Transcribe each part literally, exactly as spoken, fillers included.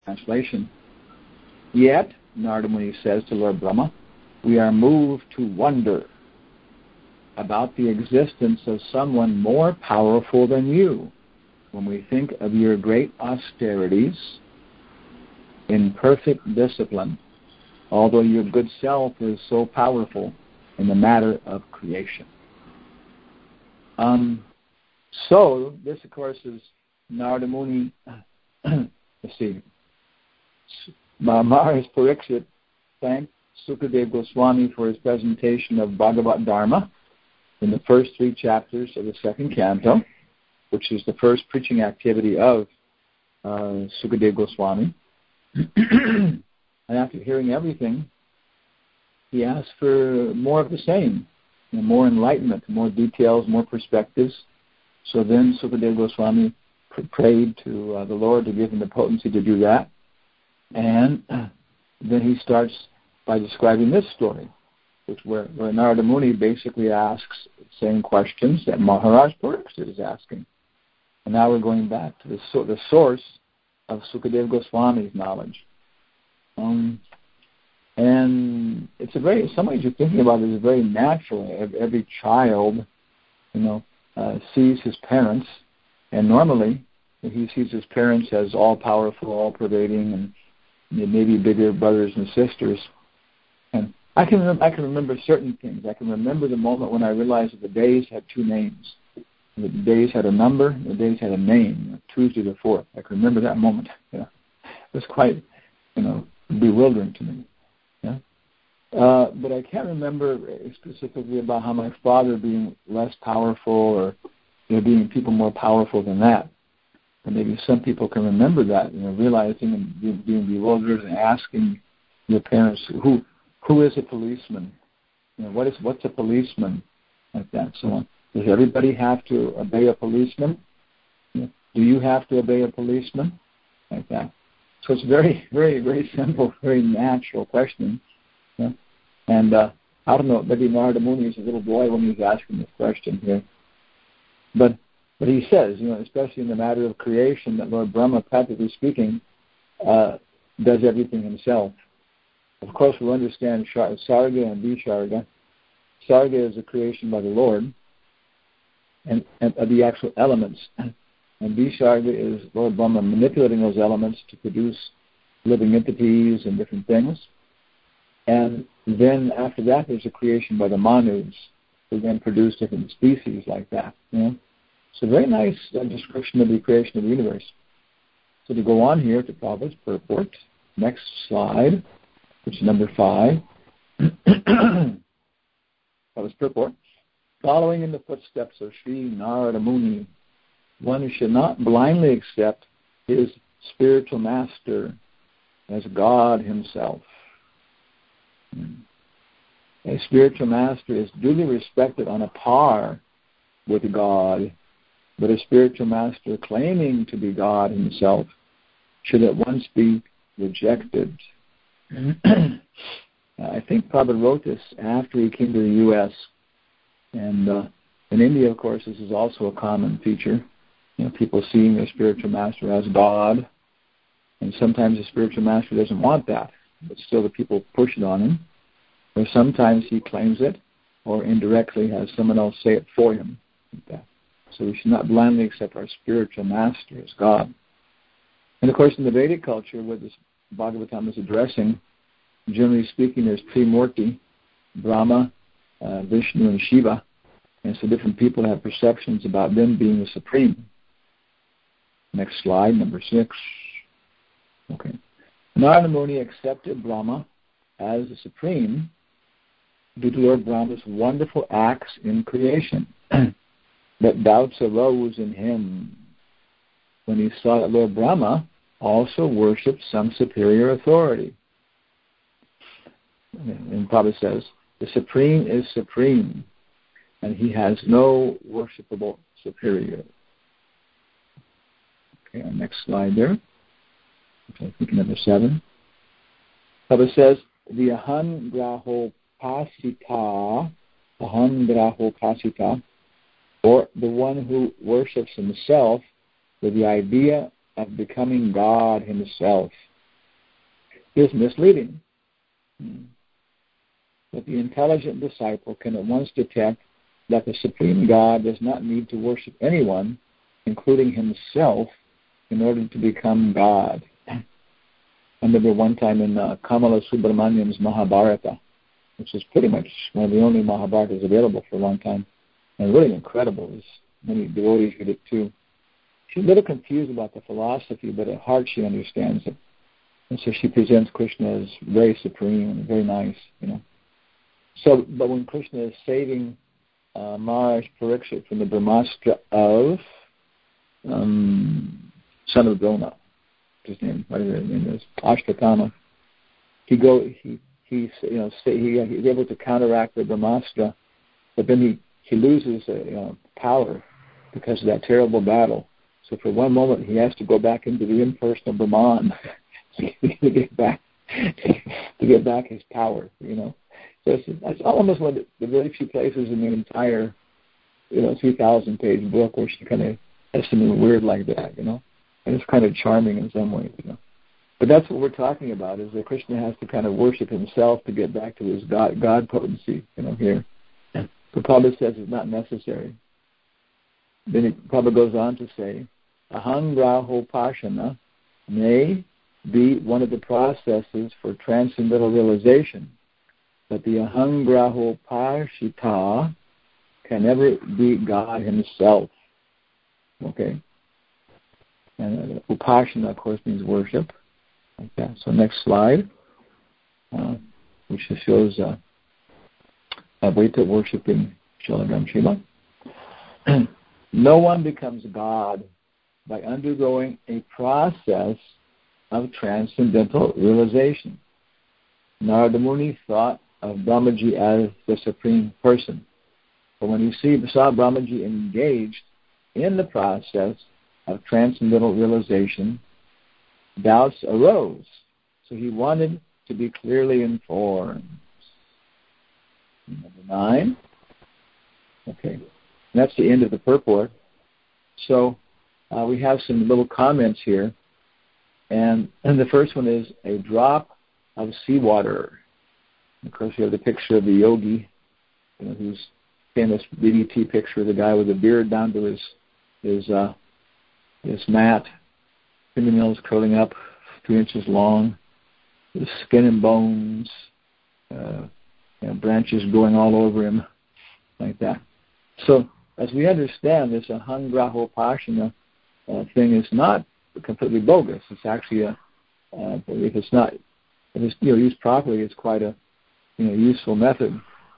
Translation. Yet, Narada Muni says to Lord Brahma, we are moved to wonder about the existence of someone more powerful than you when we think of your great austerities in perfect discipline, although your good self is so powerful in the matter of creation. Um, so, this, of course, is Narada Muni, let's see, Maharaj Pariksit thanked Sukadeva Goswami for his presentation of Bhagavad Dharma in the first three chapters of the second canto, which is the first preaching activity of uh, Sukadeva Goswami. And after hearing everything, he asked for more of the same, you know, more enlightenment, more details, more perspectives. So then Sukadeva Goswami pr- prayed to uh, the Lord to give him the potency to do that. And uh, then he starts by describing this story, which where, where Narada Muni basically asks the same questions that Maharaj Pariksit is asking. And now we're going back to the, so, the source of Sukadeva Goswami's knowledge. Um, and it's a very, in some ways you're thinking about it as very natural. Every child, you know, uh, sees his parents, and normally he sees his parents as all-powerful, all-pervading, and maybe bigger brothers and sisters. And I can remember, I can remember certain things. I can remember the moment when I realized that the days had two names. The days had a number, the days had a name, Tuesday the fourth. I can remember that moment. Yeah. It was quite, you know, bewildering to me. Yeah. Uh, but I can't remember specifically about how my father being less powerful or, you know, being people more powerful than that. And maybe some people can remember that, you know, realizing and being, being bewildered and asking your parents, who who is a policeman? You know, what is what's a policeman? Like that, so on. Does everybody have to obey a policeman? You know, do you have to obey a policeman? Like that. So it's very, very, very simple, very natural question. You know? And uh, I don't know, maybe Narada Muni is a little boy when he was asking this question here. But But he says, you know, especially in the matter of creation, that Lord Brahma, practically speaking, uh, does everything himself. Of course, we understand Sarga and Visharga. Sarga is a creation by the Lord, and, and uh, the actual elements. And Visharga is Lord Brahma manipulating those elements to produce living entities and different things. And then after that, there's a creation by the Manus, who then produce different species like that, you know. It's a very nice uh, description of the creation of the universe. So to go on here to Prabhupada's purport, next slide, which is number five. Prabhupada's purport. Following in the footsteps of Sri Narada Muni, one should not blindly accept his spiritual master as God himself. A spiritual master is duly respected on a par with God, but a spiritual master claiming to be God himself should at once be rejected. I think Prabhupada wrote this after he came to the U S And uh, in India, of course, this is also a common feature. You know, people seeing their spiritual master as God. And sometimes the spiritual master doesn't want that, but still the people push it on him. Or sometimes he claims it, or indirectly has someone else say it for him. Like that. So we should not blindly accept our spiritual master as God. And of course, in the Vedic culture, where this Bhagavatam is addressing, generally speaking, there's Trimurti, Brahma, uh, Vishnu, and Shiva. And so different people have perceptions about them being the supreme. Next slide, number six. Okay. Narada Muni accepted Brahma as the supreme due to Lord Brahma's wonderful acts in creation. But doubts arose in him when he saw that Lord Brahma also worshipped some superior authority. And Prabhupada says, the supreme is supreme, and he has no worshipable superior. Okay, our next slide there. Okay, I think number seven. Prabhupada says, the aham graho pasita, aham graho pasita, or the one who worships himself with the idea of becoming God himself, is misleading. But the intelligent disciple can at once detect that the Supreme God does not need to worship anyone, including himself, in order to become God. I remember one time in uh, Kamala Subramanian's Mahabharata, which is pretty much one of the only Mahabharatas available for a long time, and really incredible. There's many devotees read it too. She's a little confused about the philosophy, but at heart she understands it. And so she presents Krishna as very supreme and very nice, you know. So, but when Krishna is saving uh, Maharaj Parikshit from the Brahmastra of um, son of Drona, his name, whatever his name is, Ashtakama, he go, he he you know he he's able to counteract the Brahmastra, but then he he loses uh, you know, power because of that terrible battle. So for one moment he has to go back into the impersonal Brahman to get back to get back his power, you know. So it's, that's almost one of the very few places in the entire, you know, three thousand page book where she kind of has something weird like that, you know. And it's kind of charming in some ways, you know. But that's what we're talking about, is that Krishna has to kind of worship himself to get back to his God, God potency, you know, here. And Prabhupada says it's not necessary. Then it Prabhupada goes on to say, Ahangrahopashana may be one of the processes for transcendental realization, but the Ahangrahopashita can never be God himself. Okay? And uh, Upasana, of course, means worship. Like that. So next slide, uh, which shows uh, Advaita worshiping Shalagram Shila. No one becomes God by undergoing a process of transcendental realization. Narada Muni thought of Brahmaji as the supreme person. But when he see, saw Brahmaji engaged in the process of transcendental realization, doubts arose. So he wanted to be clearly informed. Number nine. Okay. And that's the end of the purport. So uh, we have some little comments here. And, and the first one is a drop of seawater. Of course, you have the picture of the yogi, you know, who's famous B D T picture of the guy with the beard down to his his uh, his mat, fingernails curling up two inches long, his skin and bones, uh, you know, branches growing all over him, like that. So, as we understand this, Ahangrahopashana uh, thing is not completely bogus. It's actually a, uh, if it's not, if it's you know, used properly, it's quite a you know useful method,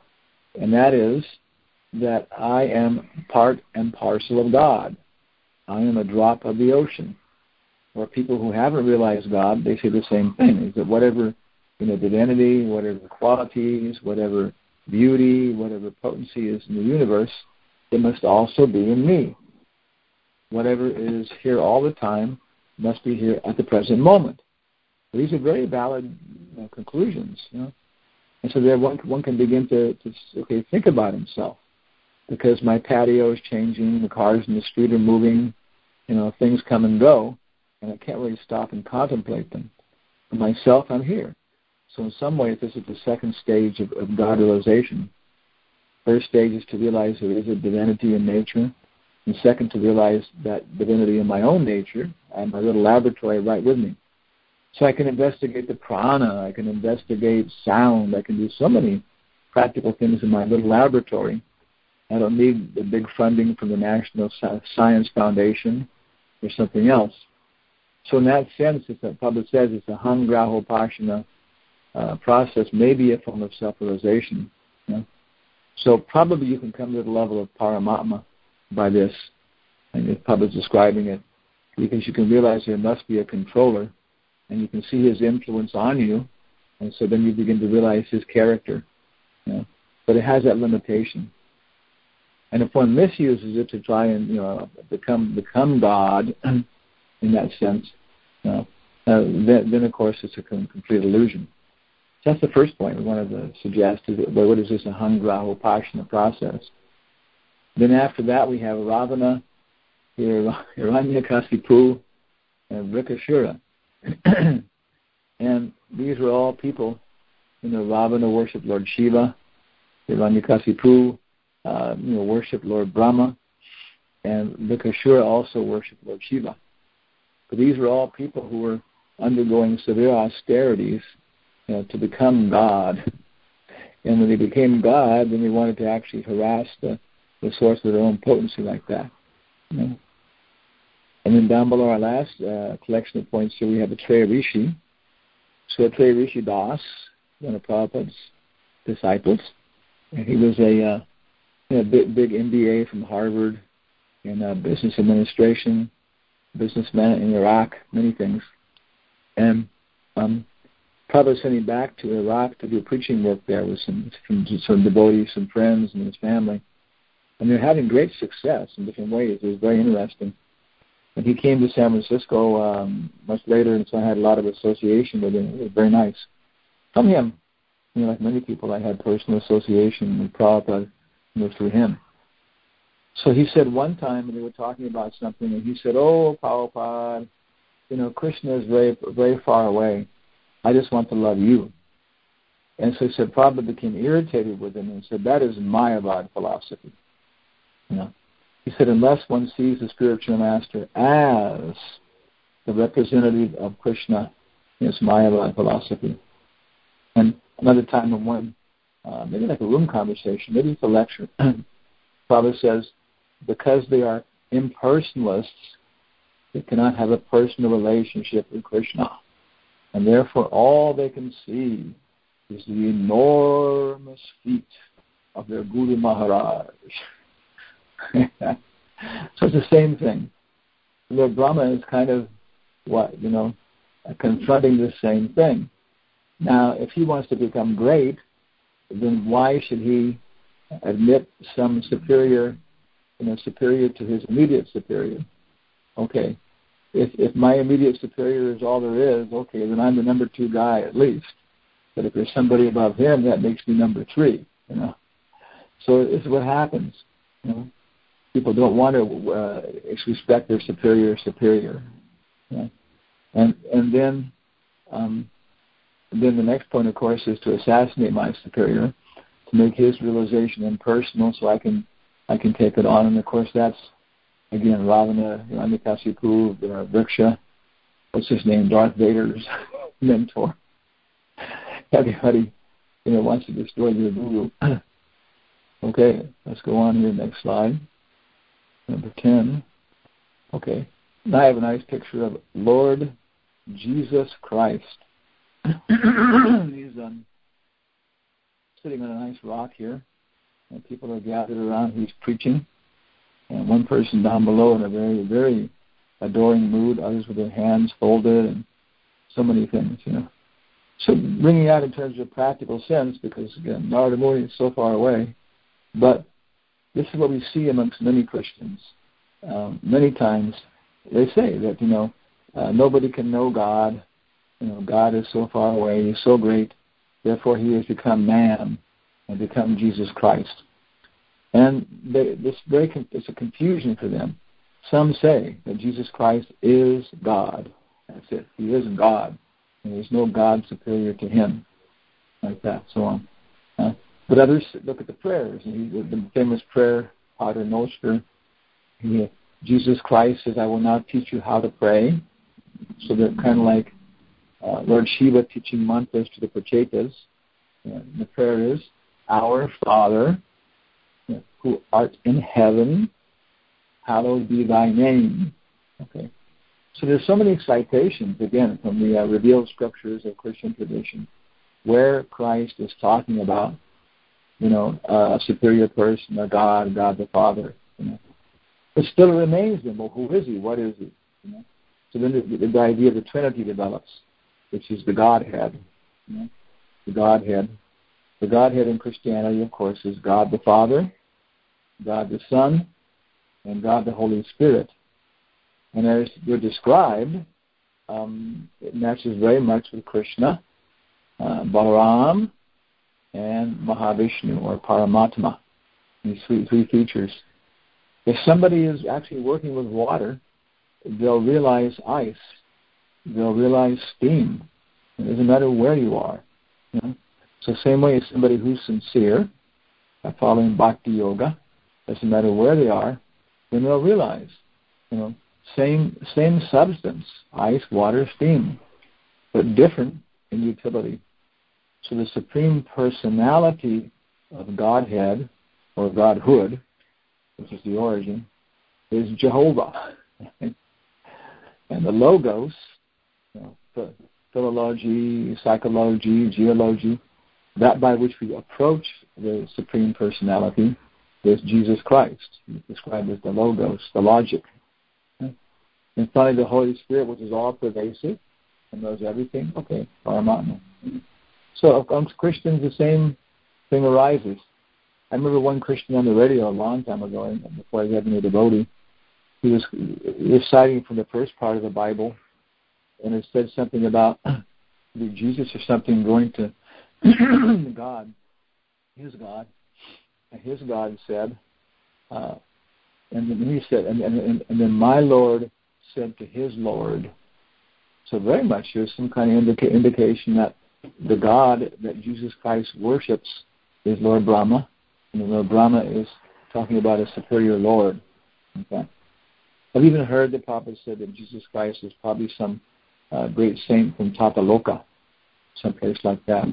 and that is that I am part and parcel of God. I am a drop of the ocean. Or people who haven't realized God, they say the same thing: is that whatever you know divinity, whatever qualities, whatever beauty, whatever potency is in the universe, it must also be in me. Whatever is here all the time must be here at the present moment. These are very valid you know, conclusions, you know. And so there one one can begin to, to okay think about himself, because my patio is changing, the cars in the street are moving, you know, things come and go, and I can't really stop and contemplate them. For myself, I'm here. So in some ways, this is the second stage of, of God realization. First stage is to realize there is a divinity in nature, and second, to realize that divinity in my own nature. I have my little laboratory right with me. So I can investigate the prana, I can investigate sound, I can do so many practical things in my little laboratory. I don't need the big funding from the National Science Foundation or something else. So in that sense, as the Prabhupada says, it's a Ahangrahopashana uh, process, maybe a form of self-realization. You know? So probably you can come to the level of Paramatma by this, and the Prabhupada's describing it, because you can realize there must be a controller, and you can see his influence on you, and so then you begin to realize his character. You know? But it has that limitation. And if one misuses it to try and you know become become God in that sense, you know, uh, then, then of course it's a complete illusion. So that's the first point we wanted to suggest. Is that, well, what is this Ahangrahopashana process? Then after that we have Ravana, Hiranyakasipu, and Vrikashura. And these these were all people. You know, Ravana worshipped Lord Shiva. Hiranyakasipu, uh, you know, worshipped Lord Brahma. And Vikashura also worshipped Lord Shiva. But these were all people who were undergoing severe austerities, you know, to become God. And when they became God, then they wanted to actually harass the, the source of their own potency like that. You know? And then down below our last uh, collection of points here, we have the Treya Rishi. So Treya Rishi Das, one of Prabhupada's disciples. And he was a uh, you know, big, big M B A from Harvard in uh, business administration, businessman in Iraq, many things. And um, Prabhupada sent him back to Iraq to do preaching work there with some, some, some devotees, some friends, and his family. And they're having great success in different ways. It was very interesting. And he came to San Francisco um, much later, and so I had a lot of association with him. It was very nice. From him, you know, like many people, I had personal association with Prabhupada, you know, through him. So he said one time, and they were talking about something, and he said, "Oh, Prabhupada, you know, Krishna is very, very far away. I just want to love you." And so he said, Prabhupada became irritated with him and said, "That is Mayavad philosophy." You know, he said, unless one sees the spiritual master as the representative of Krishna, it's Mayavad philosophy. And another time in one, uh, maybe like a room conversation, maybe it's a lecture, Prabhupada says, because they are impersonalists, they cannot have a personal relationship with Krishna. And therefore all they can see is the enormous feet of their Guru Maharaj. So it's the same thing. Lord Brahma is kind of, what, you know, confronting the same thing. Now, if he wants to become great, then why should he admit some superior, you know, superior to his immediate superior? Okay, if if my immediate superior is all there is, okay, then I'm the number two guy at least. But if there's somebody above him, that makes me number three, you know. So this is what happens, you know. People don't want to uh, respect their superior superior. You know? And and then um, then the next point, of course, is to assassinate my superior, to make his realization impersonal, so I can I can take it on. And of course, that's again Ravana, Hiranyakasipu, uh, Vriksha, what's his name, Darth Vader's mentor. Everybody, you know, wants to destroy their guru. Okay, let's go on here. Next slide. Number ten. Okay. Now I have a nice picture of Lord Jesus Christ. He's um, sitting on a nice rock here, and people are gathered around. He's preaching, and one person down below in a very, very adoring mood, others with their hands folded, and so many things, you know. So bringing out in terms of practical sense, because again, Narada Muni is so far away, but this is what we see amongst many Christians. Um, many times they say that, you know, uh, nobody can know God. You know, God is so far away. He's so great. Therefore, he has become man and become Jesus Christ. And they, this very it's a confusion for them. Some say that Jesus Christ is God. That's it. He is God. And there's no God superior to him. Like that, so on. Uh, But others look at the prayers. And he, the famous prayer, Pater Noster, he, Jesus Christ says, "I will now teach you how to pray." So they're kind of like uh, Lord Shiva teaching mantras to the Prachetas. And the prayer is, "Our Father, who art in heaven, hallowed be thy name." Okay. So there's so many citations, again, from the uh, revealed scriptures of Christian tradition, where Christ is talking about, you know, uh, a superior person, a God, God the Father, you know. But still it remains them, well, who is he? What is he? You know? So then the, the idea of the Trinity develops, which is the Godhead, you know, the Godhead. The Godhead in Christianity, of course, is God the Father, God the Son, and God the Holy Spirit. And as they're described, um, it matches very much with Krishna, uh, Balaram, and Mahavishnu, or Paramatma, these three, three features. If somebody is actually working with water, they'll realize ice, they'll realize steam, It doesn't matter where you are. You know? So same way as somebody who's sincere, by following Bhakti Yoga, doesn't matter where they are, then they'll realize, you know, same same substance, ice, water, steam, but different in utility. So the Supreme Personality of Godhead, or Godhood, which is the origin, is Jehovah. And the Logos, you know, philology, psychology, geology, that by which we approach the Supreme Personality is Jesus Christ. He's described as the Logos, the logic. And finally, the Holy Spirit, which is all-pervasive and knows everything. Okay, Paramatma. So amongst Christians, the same thing arises. I remember one Christian on the radio a long time ago, before I was having a devotee, he was reciting from the first part of the Bible, and it said something about Jesus or something going to God, his God, and his God said, uh, and then he said, and, and, and then my Lord said to his Lord. So very much there's some kind of indica- indication that the God that Jesus Christ worships is Lord Brahma, and Lord Brahma is talking about a superior Lord. Okay. I've even heard the Prophet said that Jesus Christ is probably some uh, great saint from Tataloka, someplace like that.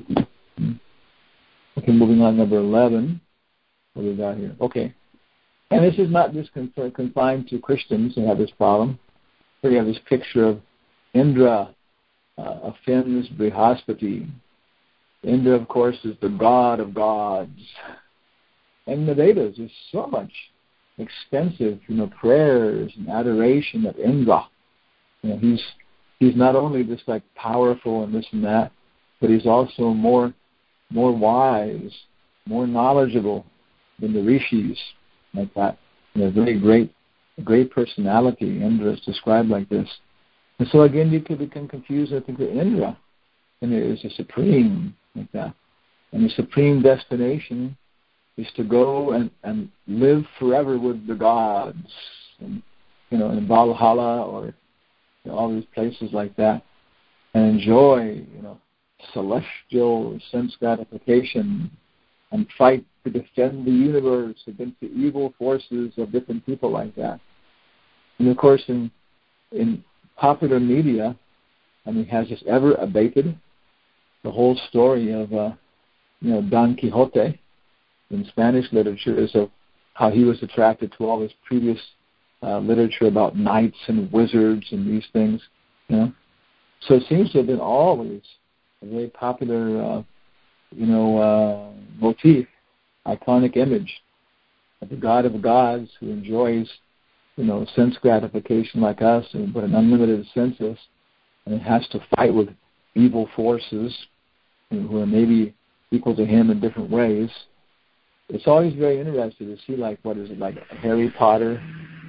Okay, moving on, number eleven. What do we got here? Okay. And this is not just confined to Christians who have this problem. Here you have this picture of Indra, uh, offends Brihaspati. Indra, of course, is the god of gods. And in the Vedas, there's so much extensive, you know, prayers and adoration of Indra. You know, he's he's not only just like powerful and this and that, but he's also more more wise, more knowledgeable than the rishis, like that. You know, very great, great personality. Indra is described like this. And so again, you could become confused, I think, with Indra. And it is a supreme, like that. And the supreme destination is to go and, and live forever with the gods, and, you know, in Valhalla or you know, all these places like that, and enjoy, you know, celestial sense gratification and fight to defend the universe against the evil forces of different people like that. And of course, in in popular media, I mean, has this ever abated? The whole story of, uh, you know, Don Quixote in Spanish literature is of how he was attracted to all this previous uh, literature about knights and wizards and these things, you know. So it seems to have been always a very popular, uh, you know, uh, motif, iconic image of the God of gods who enjoys, you know, sense gratification like us, but an unlimited senses, and it has to fight with evil forces who are maybe equal to him in different ways. It's always very interesting to see, like, what is it, like Harry Potter,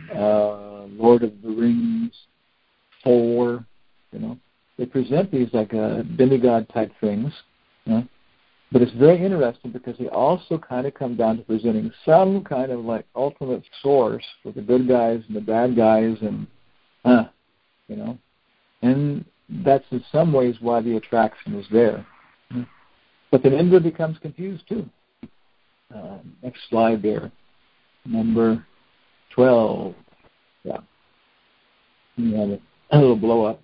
uh, Lord of the Rings, Thor, you know. They present these like uh, demigod-type things, you know? But it's very interesting because they also kind of come down to presenting some kind of like ultimate source for the good guys and the bad guys, and, uh, you know. And that's in some ways why the attraction is there. But then Indra becomes confused too. Uh, next slide there, number twelve. Yeah, you have a, a little blow up.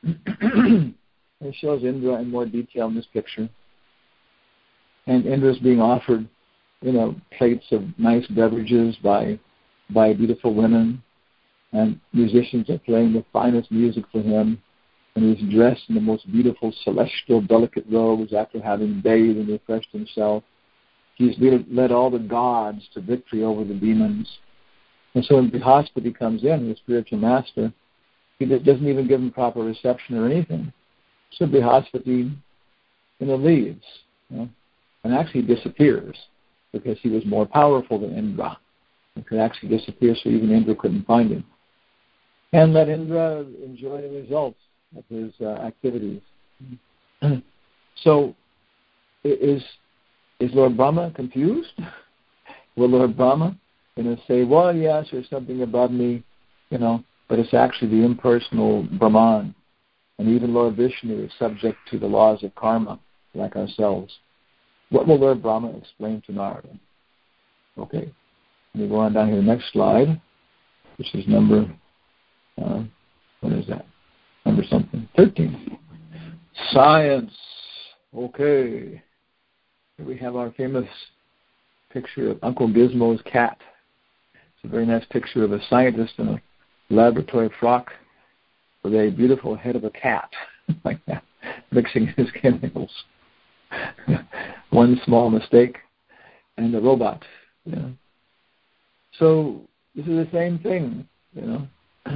It shows Indra in more detail in this picture, and Indra's being offered, you know, plates of nice beverages by by beautiful women, and musicians are playing the finest music for him. And he's dressed in the most beautiful celestial delicate robes after having bathed and refreshed himself. He's led all the gods to victory over the demons. And so when Brihaspati comes in, the spiritual master, he doesn't even give him proper reception or anything. So Brihaspati, you know, leaves, you know, and actually disappears because he was more powerful than Indra. He could actually disappear so even Indra couldn't find him. And let Indra enjoy the results of his uh, activities. So, is is Lord Brahma confused? Will Lord Brahma, you know, say, well, yes, there's something above me, you know, but it's actually the impersonal Brahman. And even Lord Vishnu is subject to the laws of karma, like ourselves. What will Lord Brahma explain to Narada? Okay, let me go on down here to the next slide, which is number, uh, what is that? Number something, thirteen. Science. Okay. Here we have our famous picture of Uncle Gizmo's cat. It's a very nice picture of a scientist in a laboratory frock with a beautiful head of a cat, like that, mixing his chemicals. One small mistake, and a robot. You know. So this is the same thing. You know,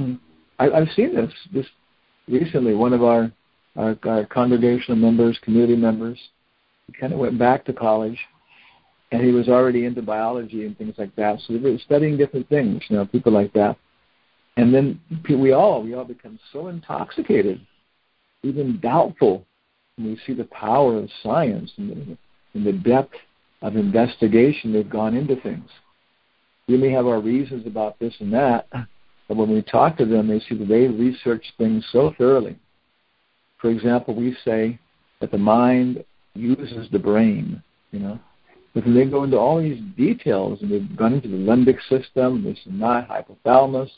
I, I've seen this this recently. One of our, our our congregational members, community members, he kind of went back to college, and he was already into biology and things like that. So they were studying different things. You know, people like that. And then we all we all become so intoxicated, even doubtful, when we see the power of science and the, and the depth of investigation they've gone into things. We may have our reasons about this and that, but when we talk to them, they see that they research things so thoroughly. For example, we say that the mind uses the brain, you know. But when they go into all these details, and they've gone into the limbic system, this and that, hypothalamus,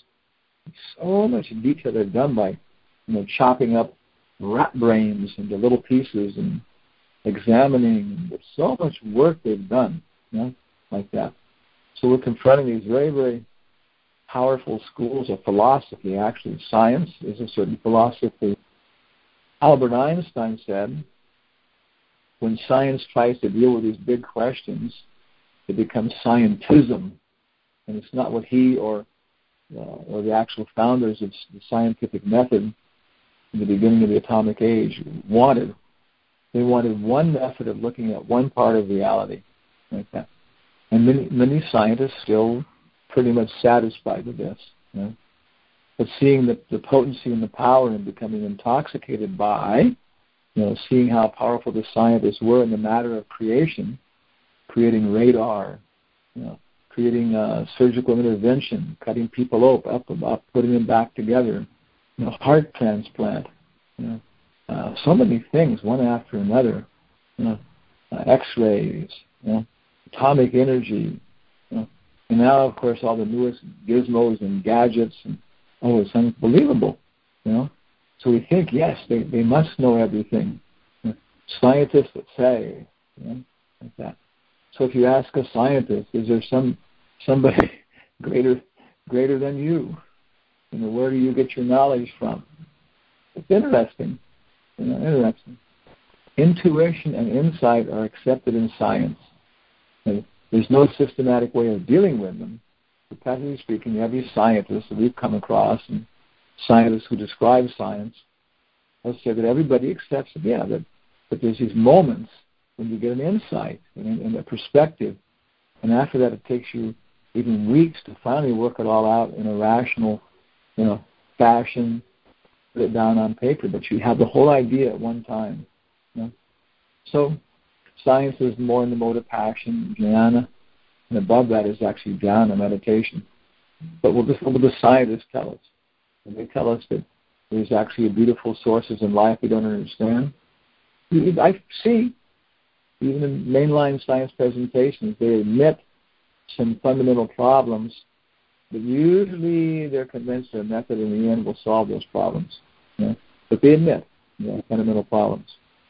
so much detail they've done by, you know, chopping up rat brains into little pieces and examining. There's so much work they've done, you know, like that. So we're confronting these very, very powerful schools of philosophy. Actually, science is a certain philosophy. Albert Einstein said, when science tries to deal with these big questions, it becomes scientism, and it's not what he or uh, or the actual founders of the scientific method in the beginning of the atomic age wanted. They wanted one method of looking at one part of reality, like that. And many, many scientists still pretty much satisfied with this. You know? But seeing the, the potency and the power and becoming intoxicated by, you know, seeing how powerful the scientists were in the matter of creation, creating radar, you know, creating uh, surgical intervention, cutting people up, up, up, putting them back together, you know, heart transplant, you know, uh, so many things, one after another, you know, uh, X-rays, you know, atomic energy, you know, and now, of course, all the newest gizmos and gadgets, and oh, it's unbelievable, you know. So we think, yes, they, they must know everything. You know, scientists that say, you know, like that. So if you ask a scientist, is there some somebody greater greater than you? You know, where do you get your knowledge from? It's interesting. You know, interesting. Intuition and insight are accepted in science. And there's no systematic way of dealing with them. But practically speaking, you have these scientists that we've come across, and scientists who describe science. I'll say that everybody accepts, yeah, that, that there's these moments when you get an insight and, and a perspective, and after that it takes you even weeks to finally work it all out in a rational, you know, fashion, put it down on paper, but you have the whole idea at one time. You know? So science is more in the mode of passion, jnana, and above that is actually dhyana, meditation. But what will the scientists tell us? And they tell us that there's actually beautiful sources in life we don't understand. I see, even in mainline science presentations, they admit some fundamental problems, but usually they're convinced their method in the end will solve those problems. You know? But they admit, you know, fundamental problems.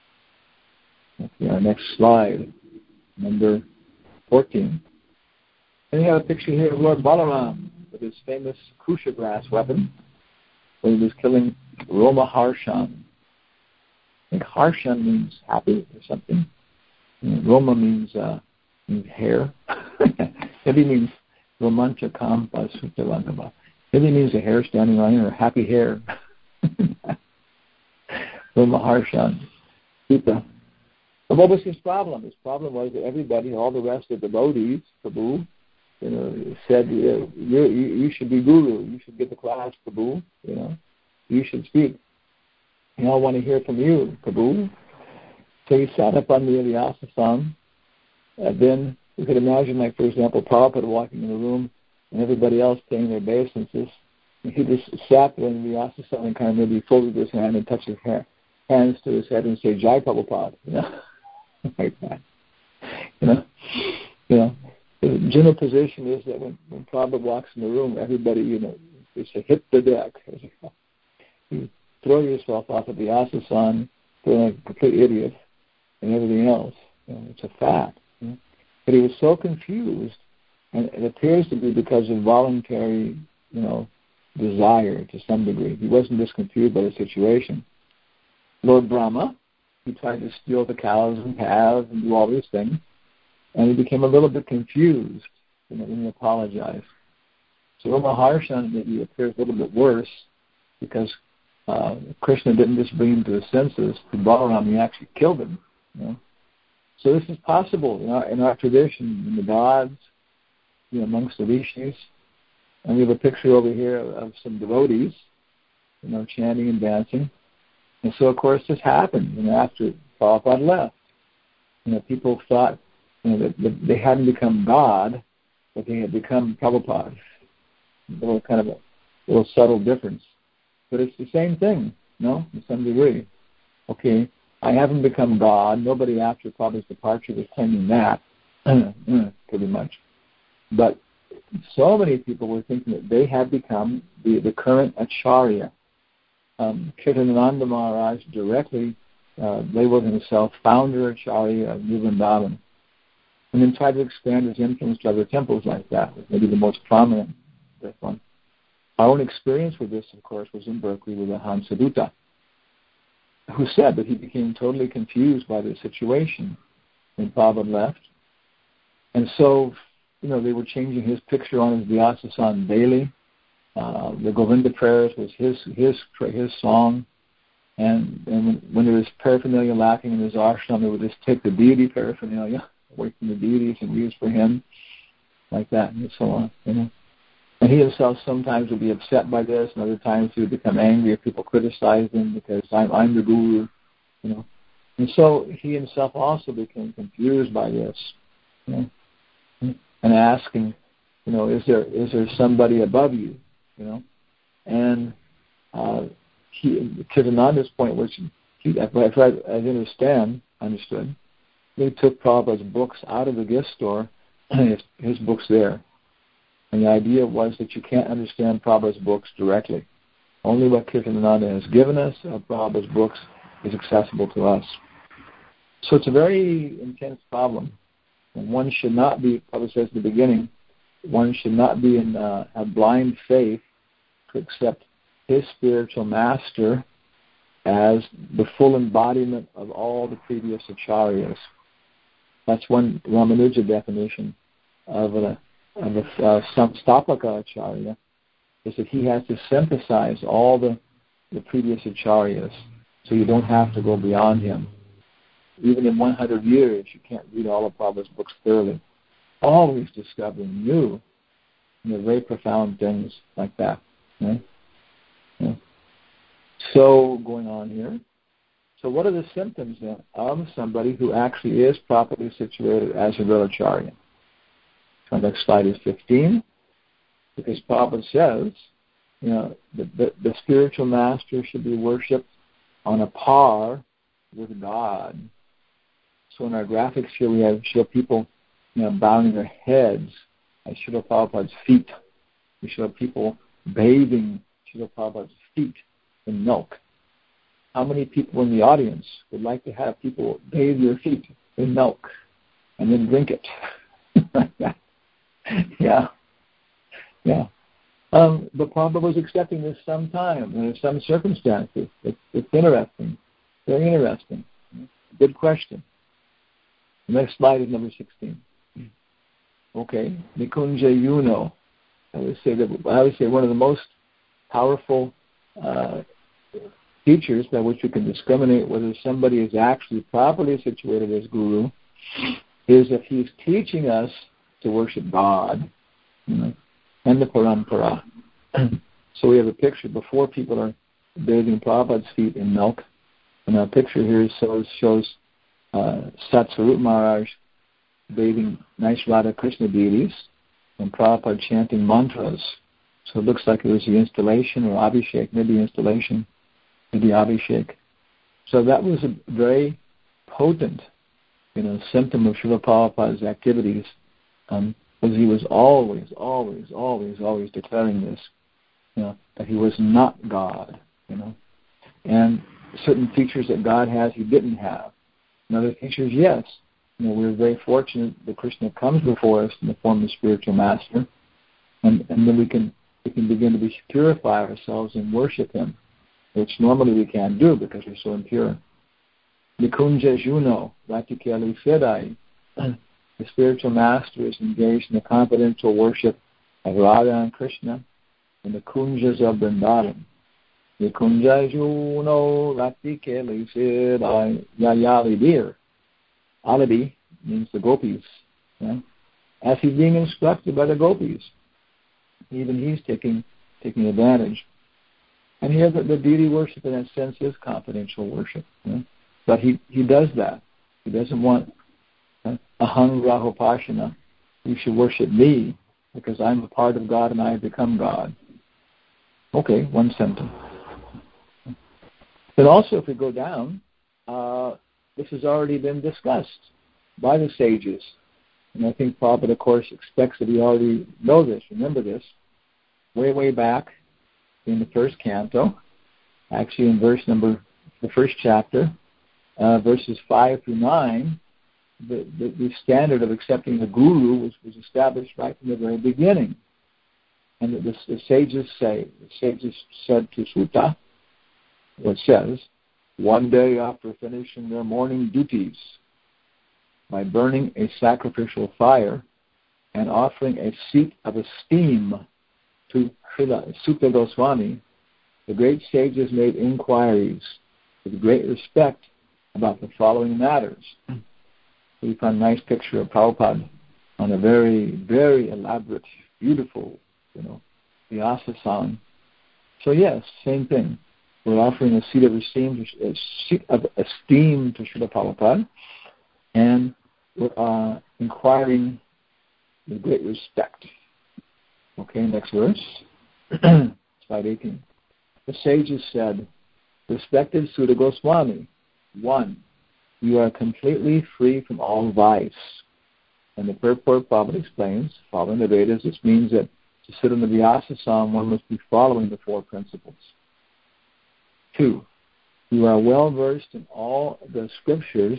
Okay, our next slide, number fourteen. And you have a picture here of Lord Balaram with his famous Kusha grass weapon, when he was killing Roma Harshan. I think Harshan means happy or something. And Roma means uh, means hair. Maybe means Romancha Kampa Sutalangaba. Maybe means a hair standing on it or happy hair. Roma Harshan. Sita. But what was his problem? His problem was that everybody, all the rest of the devotees, Prabhu, you know, said, you, you, you should be guru. You should get the class, Prabhu. You know, you should speak. And I want to hear from you, Prabhu. So he sat up on the Vyasa-san. And then you could imagine, like, for example, Prabhupada walking in the room and everybody else paying their obeisances. he just sat there and Vyasasana and kind of maybe folded his hand and touched his hair, hands to his head and say, Jai Prabhupada, you know, like that. You know, you know, the general position is that when, when Prabhupada walks in the room, everybody, you know, they say, hit the deck. You throw yourself off of the Vyasasana, feel like a complete idiot, and everything else. You know, it's a fact. You know? But he was so confused, and it appears to be because of voluntary, you know, desire to some degree. He wasn't just confused by the situation. Lord Brahma, he tried to steal the cows and calves and do all these things, and he became a little bit confused, you know, when he apologized. So Maharshan maybe appears a little bit worse because uh, Krishna didn't just bring him to his senses. To Balaram, he actually killed him. You know? So this is possible in our, in our tradition, in the gods, you know, amongst the rishis. And we have a picture over here of, of some devotees, you know, chanting and dancing. And so, of course, this happened, you know, after Prabhupada left. You know, people thought, you know, that, that they hadn't become God, but they had become Prabhupada. A little kind of a little subtle difference. But it's the same thing, you know, to some degree. Okay, I haven't become God. Nobody after Prabhupada's departure was claiming that, pretty much. But so many people were thinking that they had become the, the current Acharya. Um, Kirtanananda Maharaj directly uh, labeled himself founder Acharya of New Vrindavan, and then tried to expand his influence to other temples like that, maybe the most prominent one. Our own experience with this, of course, was in Berkeley with the Hansadutta, who said that he became totally confused by the situation when Prabhupada left. And so, you know, they were changing his picture on his Vyasasana daily. Uh, the Govinda prayers was his his his song. And, and when there was paraphernalia lacking in his ashram, they would just take the deity paraphernalia away from the deities and use for him, like that, and so on, you know. And he himself sometimes would be upset by this, and other times he would become angry if people criticized him because I'm, I'm the guru, you know. And so he himself also became confused by this, you know, and asking, you know, is there is there somebody above you, you know? And uh, he, Kirtananda's point was, he, if I, if I understand, understood, they took Prabhupada's books out of the gift store, and his, his books there. And the idea was that you can't understand Prabhupada's books directly. Only what Kirtanananda has given us of Prabhupada's books is accessible to us. So it's a very intense problem. And one should not be, Prabhupada says at the beginning, one should not be in uh, a blind faith to accept his spiritual master as the full embodiment of all the previous acharyas. That's one Ramanuja definition of a of a uh, Samstapaka Acharya, is that he has to synthesize all the, the previous acharyas, so you don't have to go beyond him. Even in one hundred years, you can't read all of Prabhupada's books thoroughly. Always discovering new, you know, very profound things like that. Right? Yeah. So, going on here. So what are the symptoms then of somebody who actually is properly situated as a real acharya? So the next slide is fifteen, because Prabhupada says, you know, the, the, the spiritual master should be worshipped on a par with God. So in our graphics here, we have show people, you know, bowing their heads at Srila Prabhupada's feet. We show people bathing Srila Prabhupada's feet in milk. How many people in the audience would like to have people bathe their feet in milk and then drink it? Like that. Yeah. Yeah. Um, but Prabhupada was accepting this sometime, and in some circumstances. It's, it's interesting. Very interesting. Good question. The next slide is number sixteen. Okay. Nikunja Yuno. I would say that I would say one of the most powerful uh, features by which we can discriminate whether somebody is actually properly situated as guru is if he's teaching us to worship God, you know, and the Parampara. So we have a picture before people are bathing Prabhupada's feet in milk. And our picture here shows, shows uh, Satsvarup Maharaj bathing nice Radha Krishna deities and Prabhupada chanting mantras So it looks like it was the installation or Abhishek, maybe installation, maybe Abhishek. So that was a very potent, you know, symptom of Srila Prabhupada's activities, um, because he was always, always, always, always declaring this, you know, that he was not God, you know. And certain features that God has, he didn't have. And other features, yes. You know, we're very fortunate that Krishna comes before us in the form of a spiritual master, and, and then we can we can begin to be, purify ourselves and worship him, which normally we can't do because we're so impure. Nikunja Juno, Vatikali Sedai, the spiritual master is engaged in the confidential worship of Radha and Krishna in the kunjas of Vrindavan. Nikunja Juno, Vatikali Sedai, Yayali Deer. Alibi means the gopis. Yeah? As he's being instructed by the gopis, even he's taking taking advantage. And here the, the deity worship in that sense is confidential worship. Yeah? But he, he does that. He doesn't want uh, aham rahopashana. You should worship me because I'm a part of God and I have become God. Okay, one sentence. But also if we go down, uh, this has already been discussed by the sages. And I think Prabhupada, of course, expects that we already know this, remember this. Way, way back in the first canto, actually in verse number, the first chapter, uh, verses five through nine, the, the, the standard of accepting the guru was, was established right from the very beginning. And the, the, the sages say, the sages said to Sutta, what says, one day after finishing their morning duties, by burning a sacrificial fire and offering a seat of esteem to Sutta Goswami, the great sages made inquiries with great respect about the following matters. We find a nice picture of Prabhupada on a very, very elaborate, beautiful, you know, Vyasa-san. So yes, same thing. We're offering a seat of esteem to, a seat of esteem to Srila Prabhupada, and we're uh, inquiring with great respect. Okay, next verse. Slide eighteen. The sages said, respected Sutta Goswami, one, you are completely free from all vice. And the purport Prabhupada explains, following the Vedas, this means that to sit on the Vyasa-sam, one must be following the four principles. Two, you are well versed in all the scriptures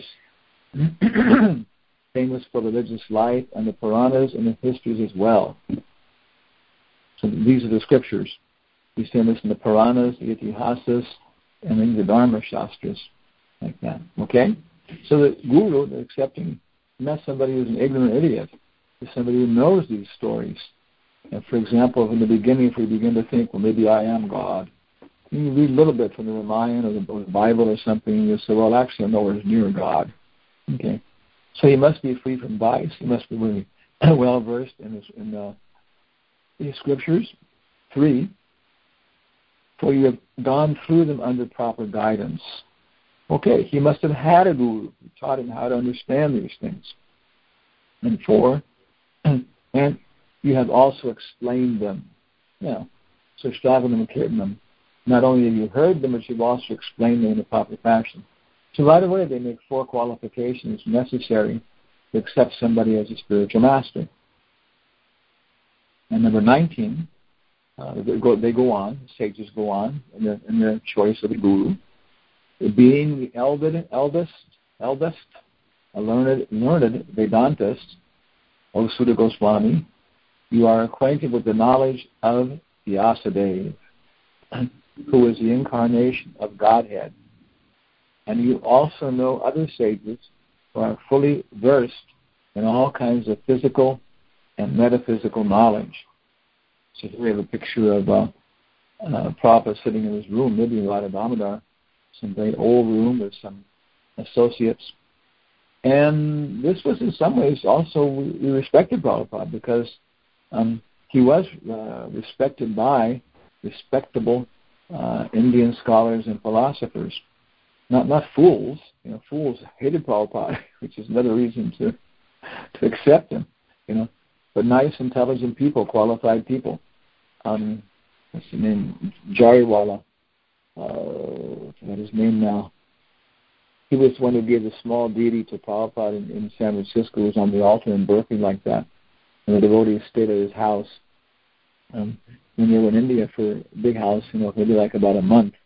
famous for religious life and the Puranas and the histories as well. So these are the scriptures. We see this in the Puranas, the Itihasas, and in the Dharma Shastras, like that. Okay? So the guru, they're accepting, not somebody who's an ignorant idiot, but somebody who knows these stories. And for example, in the beginning, if we begin to think, well, maybe I am God, you read a little bit from the Ramayana or the, or the Bible or something, and you say, well, actually, I'm nowhere near God. Okay? So he must be free from vice. He must be really well-versed in, this, in the, the scriptures. Three, for you have gone through them under proper guidance. Okay, he must have had a guru who taught him how to understand these things. And four, and you have also explained them. You know, so Shravanam Kirtanam. Not only have you heard them, but you've also explained them in a proper fashion. So right away they make four qualifications necessary to accept somebody as a spiritual master. And number nineteen, uh, they, go, they go on, the sages go on in their, in their choice of the guru. Being the eldest, eldest, eldest, a learned, learned Vedantist, O Sutta Goswami, you are acquainted with the knowledge of Vyasadeva, who is the incarnation of Godhead. And you also know other sages who are fully versed in all kinds of physical and metaphysical knowledge. So here we have a picture of uh, uh, Prabhupada sitting in his room, maybe in Radha Damodar, some very old room with some associates. And this was in some ways also, we, we respected Prabhupada because um, he was uh, respected by respectable uh, Indian scholars and philosophers. Not not fools. You know, fools hated Prabhupada, which is another reason to to accept him. You know, but nice, intelligent people, qualified people. um, what's his name, Jariwala, uh, what's his name now? He was the one who gave the small deity to Prabhupada in, in San Francisco. He was on the altar in Berkeley like that. And the devotees stayed at his house. Um, when they were in India for a big house, you know, maybe like about a month.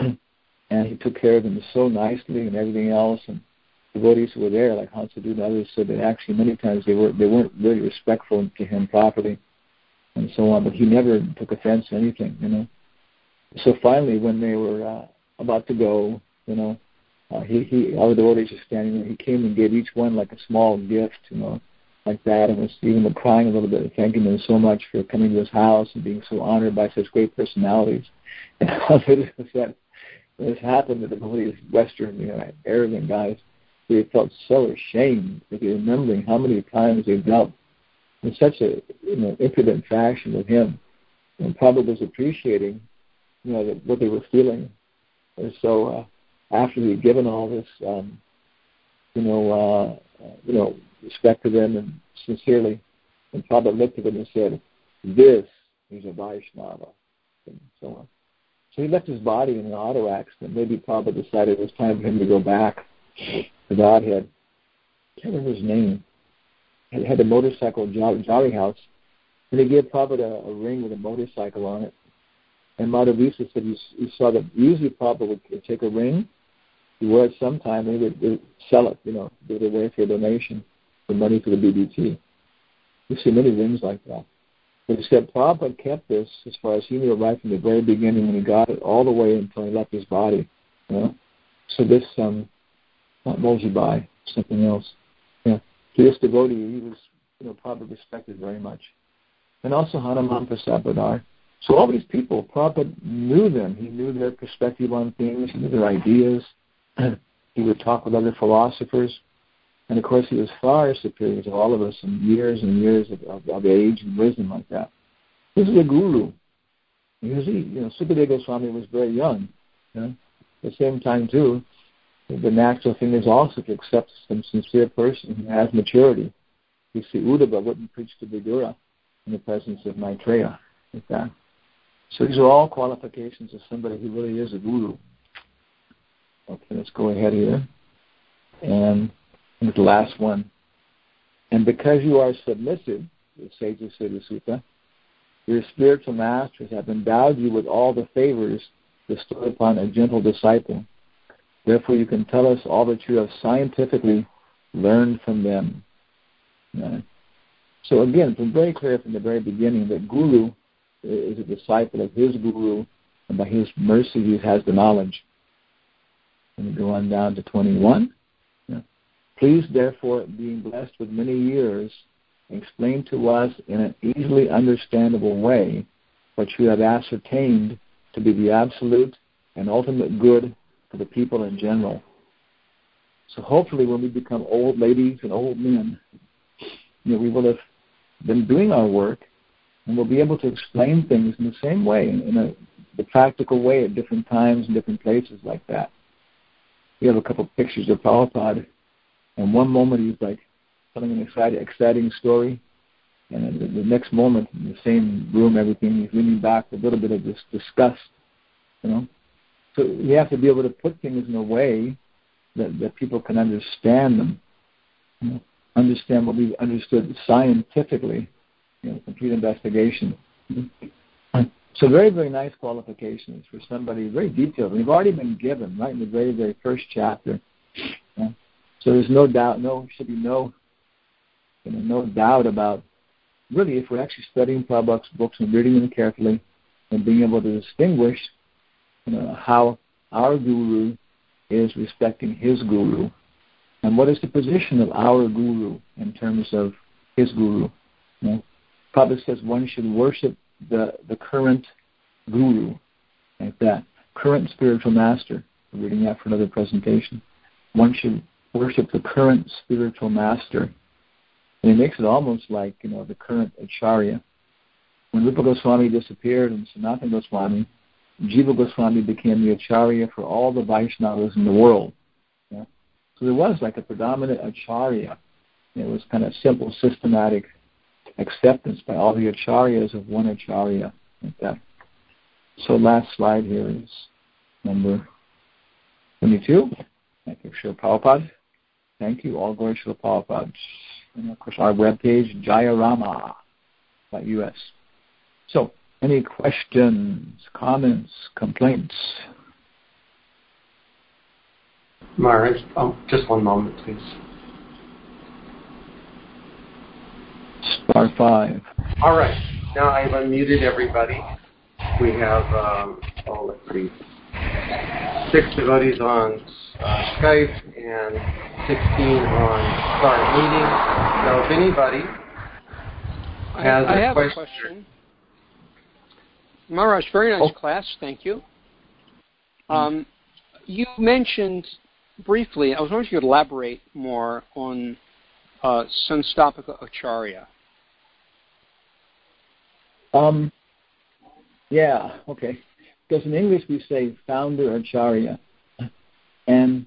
And he took care of them so nicely and everything else. And devotees who were there, like Hansadhu and others, said that actually many times they, were, they weren't really respectful to him properly and so on. But he never took offense to anything, you know. So finally, when they were uh, about to go, you know, uh, he, he, all the devotees were standing there. He came and gave each one like a small gift, you know, like that, and was even crying a little bit, thanking them so much for coming to his house and being so honored by such great personalities. And all it was that when this happened to the devotees, Western, you know, arrogant guys, they felt so ashamed that they're remembering how many times they dealt in such a, you know, impudent fashion with him, and probably was appreciating, you know, that what they were feeling. And so uh, after he had given all this, um, you know, uh, uh, you know, respect to them and sincerely, and Prabhupada looked at them and said, "This is a Vaishnava," and so on. So he left his body in an auto accident. Maybe Prabhupada decided it was time for him to go back to Godhead. I can't remember his name. He had a motorcycle jolly house, and he gave Prabhupada a, a ring with a motorcycle on it. And Madhavisa said he, he saw that usually Prabhupada would, would take a ring, he wore it sometime, and he would, would sell it, you know, give it away for a donation, for money for the B B T. You see many rings like that. But he said Prabhupada kept this, as far as he knew, right from the very beginning when he got it, all the way until he left his body. You know? So this, um, not Mojibai, something else. Yeah. So this devotee, he was, you know, Prabhupada respected very much. And also Hanuman Prasad Bradar. So all these people, Prabhupada knew them. He knew their perspective on things, he knew their ideas. He would talk with other philosophers. And, of course, he was far superior to all of us in years and years of, of, of age and wisdom like that. This is a guru. Because he, you know, Sukadeva Goswami was very young. You know? At the same time, too, the natural thing is also to accept some sincere person who has maturity. You see, Uddhava wouldn't preach to Vidura in the presence of Maitreya like that. So these are all qualifications of somebody who really is a guru. Okay, let's go ahead here. And with the last one. And because you are submissive, the sages say the sutta, your spiritual masters have endowed you with all the favors bestowed upon a gentle disciple. Therefore, you can tell us all that you have scientifically learned from them. Right? So again, it's very clear from the very beginning that Guru is a disciple of his Guru, and by his mercy he has the knowledge. Let me go on down to twenty-one. Yeah. Please, therefore, being blessed with many years, explain to us in an easily understandable way what you have ascertained to be the absolute and ultimate good for the people in general. So hopefully when we become old ladies and old men, you know, we will have been doing our work, and we'll be able to explain things in the same way, in a the practical way at different times and different places like that. We have a couple of pictures of Prabhupada, and one moment he's like telling an exciting, exciting story, and the, the next moment in the same room, everything, he's leaning back with a little bit of this disgust, you know. So we have to be able to put things in a way that, that people can understand them, you know, understand what we've understood scientifically, you know, complete investigation. Mm-hmm. So very, very nice qualifications for somebody, very detailed. We've already been given, right, in the very, very first chapter. Yeah. So there's no doubt, no, should be no, you know, no doubt about, really, if we're actually studying Prabhupada's books and reading them carefully and being able to distinguish, you know, how our Guru is respecting his Guru, and what is the position of our Guru in terms of his Guru. You know, Prabhupada says one should worship the, the current Guru, like that, current spiritual master. We're reading that for another presentation. One should worship the current spiritual master. And he makes it almost like, you know, the current Acharya. When Rupa Goswami disappeared and Sanatana Goswami, Jiva Goswami became the Acharya for all the Vaishnavas in the world. Yeah? So there was like a predominant Acharya. It was kind of simple, systematic acceptance by all the Acharyas of one Acharya. Like that. So last slide here is number twenty-two. Thank you, Srila Prabhupada. Thank you. All glory to Srila Prabhupada. And of course, our webpage, jayarama dot U S. So, any questions, comments, complaints? Maharaj, oh, just one moment, please. Star five. All right. Now I've unmuted everybody. We have, um, oh, let's see, six devotees on uh, Skype and sixteen on Start Meeting. So if anybody has I, I a have question. a question. Maharaj, very nice oh. class. Thank you. Um, you mentioned briefly, I was wondering if you could elaborate more on uh, Sanstapaka Acharya. Um, yeah, okay. Because in English we say founder Acharya. And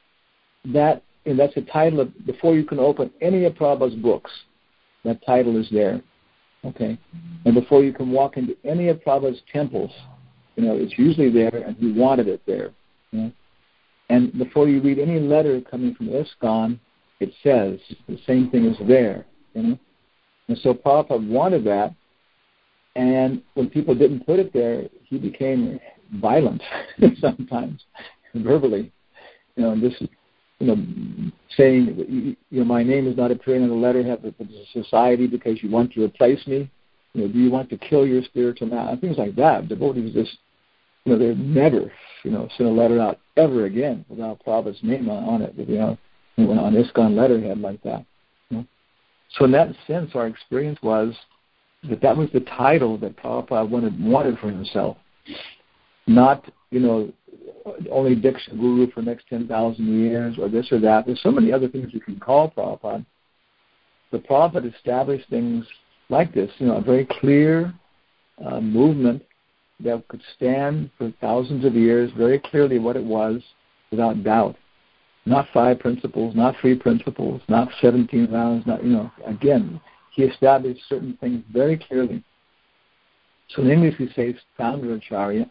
that and that's a title of, before you can open any of Prabhupada's books, that title is there. Okay. And before you can walk into any of Prabhupada's temples, you know, it's usually there and he wanted it there. You know? And before you read any letter coming from ISKCON, it says the same thing is there. You know? And so Prabhupada wanted that. And when people didn't put it there, he became violent sometimes, verbally. You know, and this, you know, saying, you know, my name is not appearing on the letterhead of the society because you want to replace me. You know, do you want to kill your spiritual master? Things like that. Devotees just, you know, they'd never, you know, send a letter out ever again without Prabhupada's name on it, you know, on ISKCON letterhead like that. You know? So in that sense, our experience was that that was the title that Prabhupada wanted, wanted for himself. Not, you know, only Diksha Guru for the next ten thousand years or this or that. There's so many other things you can call Prabhupada. But Prabhupada established things like this, you know, a very clear uh, movement that could stand for thousands of years, very clearly what it was, without doubt. Not five principles, not three principles, not seventeen rounds, not, you know, again, he established certain things very clearly. So in English we say founder Acharya,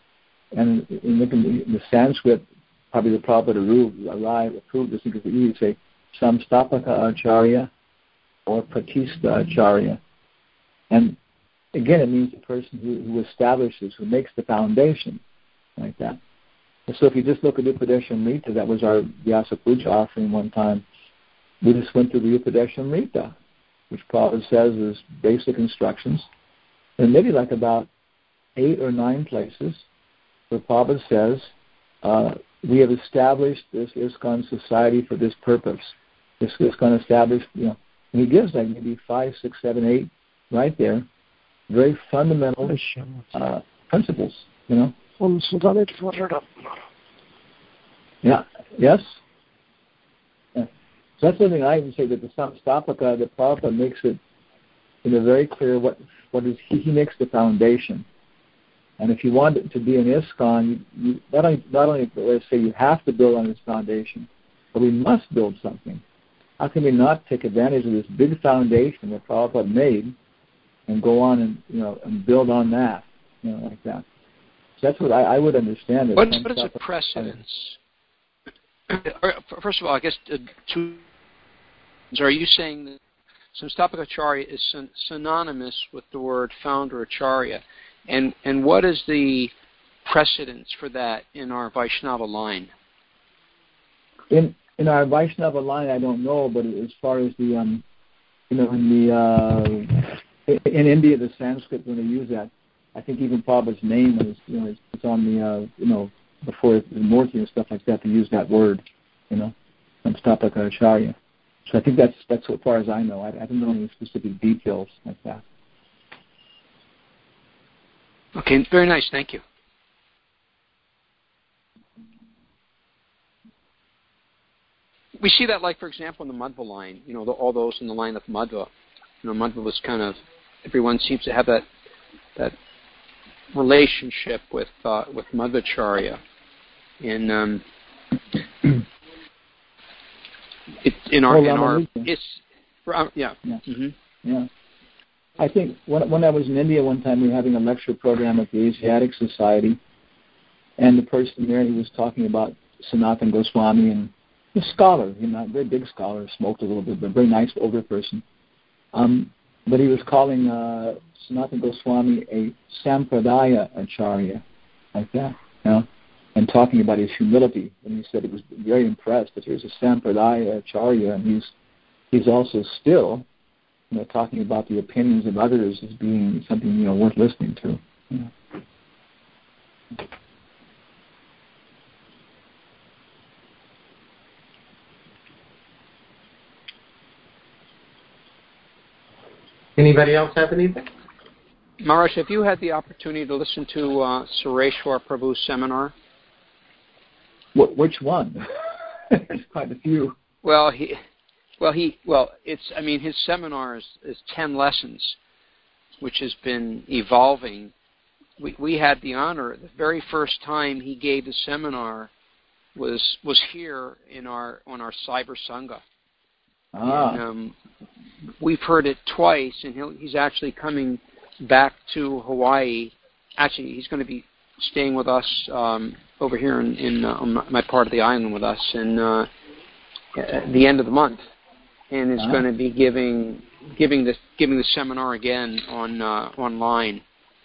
and in the, in the Sanskrit, probably the Prabhupada arrived, approved this because you would say Samstapaka Acharya or Pratista Acharya. And again, it means the person who, who establishes, who makes the foundation, like that. And so if you just look at Upadeshamrita, that was our Vyasa Puja offering one time, we just went through the Upadeshamrita, which Prabhupada says is basic instructions. And maybe like about eight or nine places where Prabhupada says, uh, we have established this ISKCON society for this purpose. This ISKCON established, you know, and he gives like maybe five, six, seven, eight right there, very fundamental uh, principles, you know. Yeah, yes? Yeah. So that's something I even say, that the Samstapaka, the Prabhupada makes it, you know, very clear what, what is, he, he makes the foundation. And if you want it to be an ISKCON, you, you, not only, not only let's say you have to build on this foundation, but we must build something. How can we not take advantage of this big foundation that Prabhupada made and go on and, you know, and build on that, you know, like that? So that's what I, I would understand. It. What, what is a precedence? First of all, I guess uh, two. Are you saying that Samstapaka Acharya is syn- synonymous with the word founder Acharya? And and what is the precedence for that in our Vaishnava line? In in our Vaishnava line, I don't know, but as far as the um, you know, in the uh, in India, the Sanskrit when they use that, I think even Prabhupada's name is, you know, it's on the uh, you know, before the Murti and stuff like that to use that word, you know, Samstapaka Acharya. So I think that's that's as far as I know. I, I don't know any specific details like that. Okay, very nice. Thank you. We see that, like, for example, in the Madhva line, you know, the, all those in the line of Madhva. You know, Madhva was kind of, everyone seems to have that that relationship with uh, with Madhvacharya. In um, it, in our oh, in our it's yeah yeah mm-hmm. yeah I think when, when I was in India one time, we were having a lecture program at the Asiatic Society, and the person there, he was talking about Sanatana Goswami, and a scholar, you know, a very big scholar, smoked a little bit, but a very nice older person. Um, but he was calling uh, Sanatana Goswami a Sampradaya Acharya, like that, you know, and talking about his humility. And he said he was very impressed that there's a Sampradaya Acharya, and he's he's also still, you know, talking about the opinions of others as being something, you know, worth listening to. You know. Anybody else have anything? Maharaj, have you had the opportunity to listen to uh, Sureshwar Prabhu's seminar? Wh- which one? There's quite a few. Well, he, well, he, well, it's. I mean, his seminar is, is ten lessons, which has been evolving. We we had the honor. The very first time he gave the seminar was was here in our on our Cyber Sangha. Ah. And, um, we've heard it twice, and he'll, he's actually coming back to Hawaii. Actually, he's going to be staying with us um, over here in, in uh, on my part of the island with us in uh, at the end of the month, and is ah. going to be giving giving the giving the seminar again on uh, online.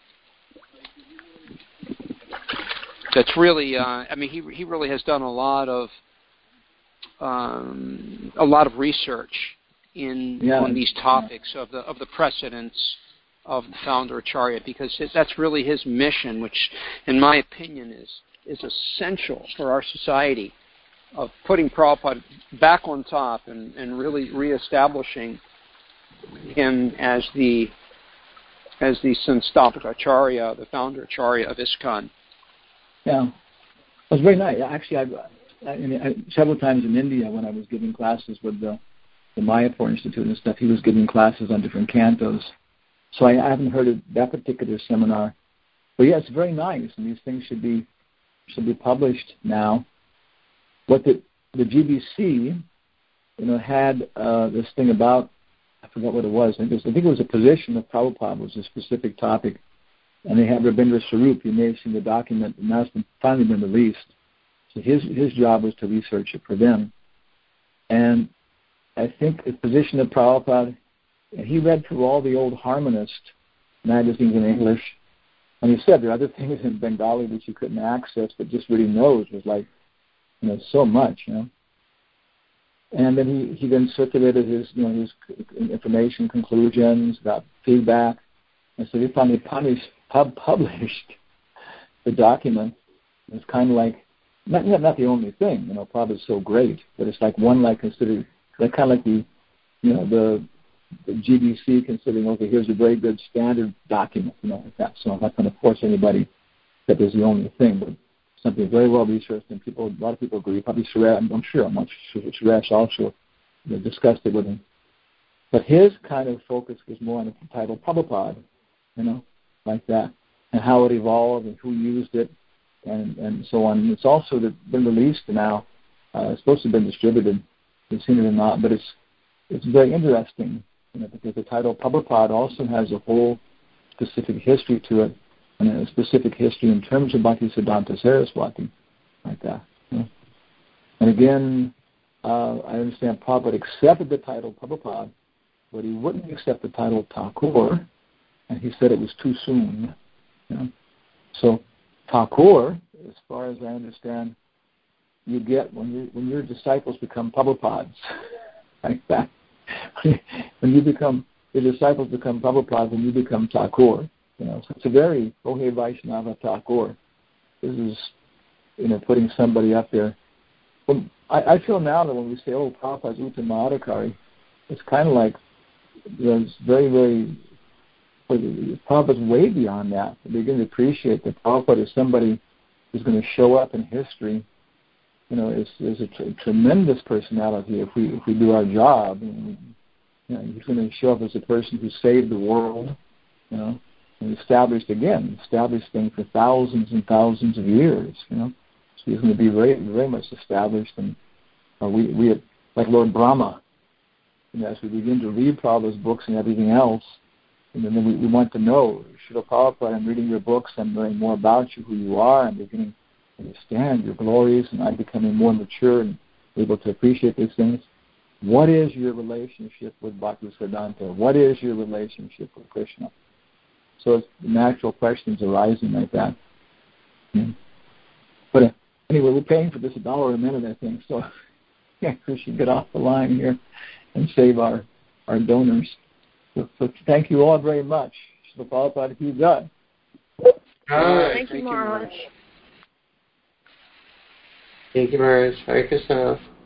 That's really, uh, I mean, he he really has done a lot of um, a lot of research in yeah. on these topics of the of the precedents of the founder Acharya, because his, that's really his mission, which, in my opinion, is is essential for our society, of putting Prabhupada back on top and, and really reestablishing him as the as the Sanstapaka Acharya, the founder Acharya of ISKCON. Yeah, it was very nice. Actually, I've, I, I, several times in India when I was giving classes with the, the Mayapur Institute and stuff, he was giving classes on different cantos. So I, I haven't heard of that particular seminar. But yeah, it's very nice, and these things should be should be published now. What the the G B C, you know, had uh, this thing about, I forgot what it was. I think it was, I think it was a position of Prabhupada was a specific topic. And they have Rabindra Swarup. You may have seen the document, and now it's been, finally been released. So his his job was to research it for them. And I think the position of Prabhupada, and he read through all the old harmonist magazines in English, and he said there are other things in Bengali which he couldn't access, but just what he knows was like, you know, so much, you know. And then he, he then circulated his, you know, his information, conclusions, got feedback. And so they finally punished, pub, published the document. It's kind of like, not, not the only thing, you know, Prabhupada is so great, but it's like one like considered, like kind of like the, you know, the, the G B C considering, okay, here's a very good standard document, you know, like that. So I'm not going to force anybody that there's the only thing, but something very well researched, and people, a lot of people agree. Probably Suresh, I'm, I'm sure, I'm not sure Suresh also you know, discussed it with him. But his kind of focus was more on the title Prabhupada, you know, like that, and how it evolved and who used it, and, and so on. And it's also been released now. Uh, it's supposed to have been distributed. You've seen it or not, but it's it's very interesting, you know, because the title Prabhupada also has a whole specific history to it, and a specific history in terms of Bhaktisiddhanta Saraswati, like that. You know? And again, uh, I understand Prabhupada accepted the title Prabhupada, but he wouldn't accept the title Thakur, and he said it was too soon. You know? So Thakur, as far as I understand, you get when you when your disciples become Prabhupads, like that. When you become your disciples become Prabhupads, and you become Thakur. You know, so it's a very Ohe Vaishnava Thakur. This is, you know, putting somebody up there. Well, I, I feel now that when we say, oh, Prabhupada's Uttama Adhikari, it's kind of like there's very, very, Prabhupada's way beyond that. They begin to appreciate that Prabhupada is somebody who's going to show up in history. You know, is is a tr- tremendous personality if we if we do our job. And, you know, he's going to show up as a person who saved the world. You know. And established again, established things for thousands and thousands of years, you know. So he's going to be very, very much established, and uh, we, we, like Lord Brahma, you know, as we begin to read Prabhupada's books and everything else, And then we, we want to know, Srila Prabhupada, I'm reading your books, I'm learning more about you, who you are, I'm beginning to understand your glories, and I'm becoming more mature and able to appreciate these things. What is your relationship with Bhaktisiddhanta? What is your relationship with Krishna? So it's natural questions arising like that. Yeah. But uh, anyway, we're paying for this a dollar a minute, I think, so yeah, we should get off the line here and save our, our donors. So, so thank you all very much. Srila Prabhupada Ki Jai. Hi. Thank you, Maharaj. Thank you, Maharaj. Hare Krishna.